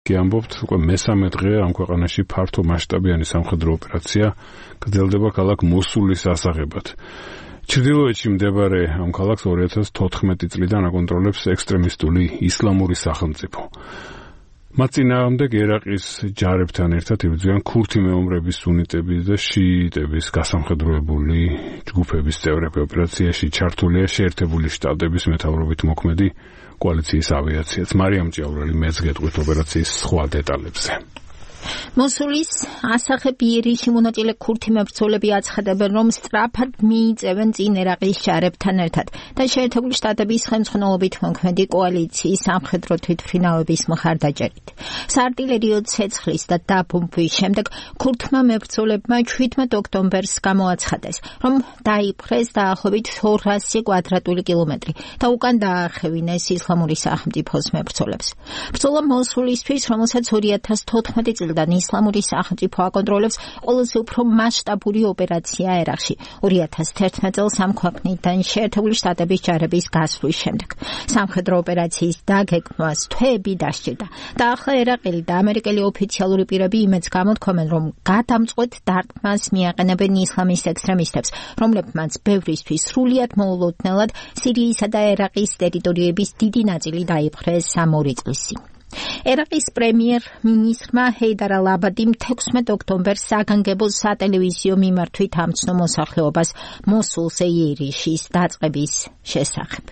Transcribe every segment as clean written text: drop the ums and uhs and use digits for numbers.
კი ამბობთ, უკვე მესამე დღეა ამ ქვეყანაში ფართო მასშტაბიანი სამხედრო ოპერაცია გრძელდება ქალაქ მოსულის ასაღებად. ჩრდილოეთში მდებარე ამ ქალაქს 2014 წლიდან აკონტროლებს ექსტრემისტული ისლამური სახელმწიფო. მათ წინააღმდეგ ერაყის ჯარებთან ერთად იბრძვიან ქურთი მეომრების, სუნიტების და შიიტების გასამხედროებული ჯგუფების წევრები. ოპერაციაში ჩართულია შეერთებული შტატების მეთაურობით მოქმედი კოალიციის ავიაციაც. მარიამ ჭიაურელი მეც გეტყვით ოპერაციის სხვა დეტალებზე. მოსულის ასაღებიერი შემონაწილე ქურთი მებრძოლები აცხადებენ, რომ სწრაფად მიიწევენ წინ ერაყის ჯარებთან ერთად და შეერთებული შტატების ხელმძღვანელობით მოქმედი კოალიციის სამხედრო თვითმფრინავების მხარდაჭერით. საარტილერიო ცეცხლის და დაბომბვის შემდეგ ქურთმა მებრძოლებმა 17 ოქტომბერს გამოაცხადეს, რომ დაიპყრეს დაახლოებით 200 კვადრატული კილომეტრი და უკან დაახევინეს ისლამური სახელმწიფოს მებრძოლებს. ბრძოლა მოსულისთვის, რომელსაც 2014 წლიდან ისლამური სახელმწიფო აკონტროლებს, ყველაზე უფრო მასშტაბური ოპერაცია ერაყში. 2011 წელს ამ ქვეყნიდან შეერთებული შტატების ჯარების გასვლის შემდეგ. სამხედრო ოპერაციის დაგეგმვას თვეები დასჭირდა და ახლა ერაყელი და ამერიკელი ოფიციალური პირები იმედს გამოთქვამენ, რომ გადამწყვეტ დარტყმას მიაყენებენ ისლამის ექსტრემისტებს, რომლებმაც ბევრისთვის სრულიად მოულოდნელად სირიისა და ერაყის ტერიტორიების დიდი ნაწილი დაიპყრეს ამ 2 წლის წინ. ერაყის პრემიერ-მინისტრმა ჰეიდარ ალ-აბადიმ 16 ოქტომბერს საგანგებო სატელევიზიო მიმართვით ამცნო მოსახლეობას მოსულზე იერიშის დაწყების შესახებ.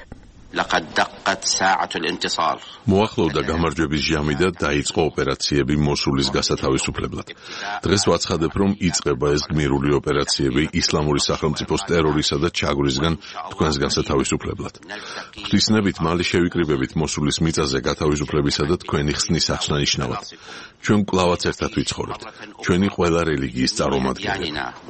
მოახლოვდა გამარჯვების ჟამი და დაიწყო ოპერაციები მოსულის გასათავისუფლებლად. დღეს ვაცხადებ, რომ იწყება ეს გმირული ოპერაციები ისლამური სახელმწიფოს ტერორისა და ჩაგვრისგან თქვენს გასათავისუფლებლად. ღვთისნებით მალე შევიკრიბებით მოსულის მიწაზე გათავისუფლებისა და თქვენი ხსნის აღსანიშნავად. ჩვენ კვლავაც ერთად ვიცხოვრებთ. ჩვენი ყველა რელიგიის წარმომადგენლები.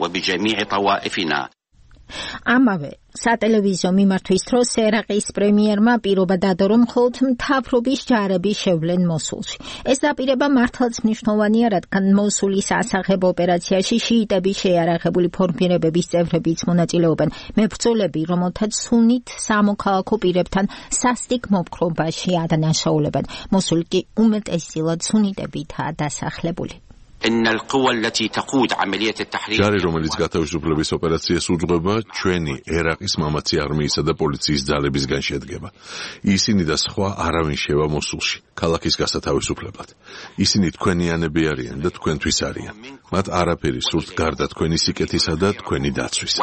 ამავე სატელევიზიო მიმართვის დროს ერაყის პრემიერმა პირობა დადო, რომ მხოლოდ მთავრობის ჯარები შევლენ მოსულში. ეს დაპირება მართლაც მნიშვნელოვანია, რადგან მოსულის ასაღებო ოპერაციაში შიიტების შეიარაღებული ფორმირებების წევრებიც მონაწილეობენ, მებრძოლები, რომელთაც სუნით სამოქალაქო პირებთან სასტიკ მოპყრობაში ადანაშაულებენ. მოსული კი უმეტესწილად სუნიტებითაა დასახლებული. ჯარი, რომელიც გათავისუფლების ოპერაციას უძღვება, ჩვენი ერაყის მამაცი არმიისა და პოლიციის ძალებისგან შედგება. ისინი და სხვა არავინ შევა მოსულში, ქალაქის გასათავისუფლებლად. ისინი თქვენიანები არიან და თქვენთვის არიან. მათ არაფერი სურთ გარდა თქვენი სიკეთისა და თქვენი დაცვის.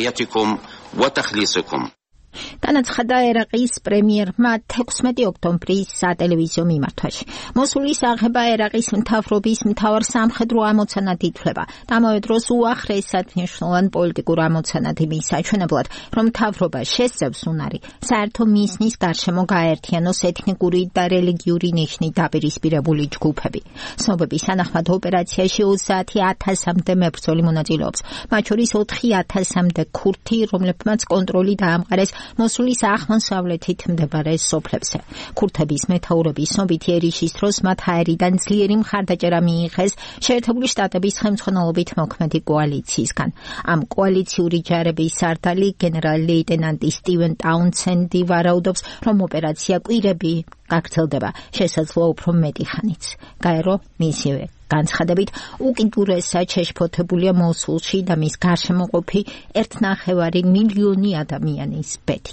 განაცხადა ერაყის პრემიერმა 16 ოქტომბრის სატელევიზიო მიმართვაში. მოსულის აღება ერაყის მთავრობის მთავარ სამხედრო ამოცანად ითვლება და ამავე დროს უახლესად მნიშვნელოვან პოლიტიკურ ამოცანად იმის საჩვენებლად, რომ მთავრობა შესწევს უნარი საერთო მიზნის გარშემო გააერთიანოს ეთნიკური და რელიგიური ნიშნით დაპირისპირებული ჯგუფები. ცნობების თანახმად ოპერაციაში 30,000-მდე მებრძოლი მონაწილეობს, მათ შორის 4,000-მდე ქურთი, რომლებმაც კონტროლი დაამყარეს მოსულის აღმოსავლეთით მდებარე სოფლებზე. ქურთების მეთაურების ცნობით იერიშის დროს მათ აერიდან ძლიერი მხარდაჭერა მიიღეს შეერთებული შტატების ხელმძღვანელობით მოქმედი კოალიციისგან. ამ კოალიციური ჯარების სარდალი გენერალ-ლეიტენანტი სტივენ ტაუნსენდი ვარაუდობს, რომ ოპერაცია კვირები გაგრძელდება, შესაძლოა უფრო მეტი ხანიც. გაერო მისივე განცხადებით უკიდურესად შეშფოთებულია მოსულში და მის გარშემო ყოფი 1,5 მილიონი ადამიანის ბედი.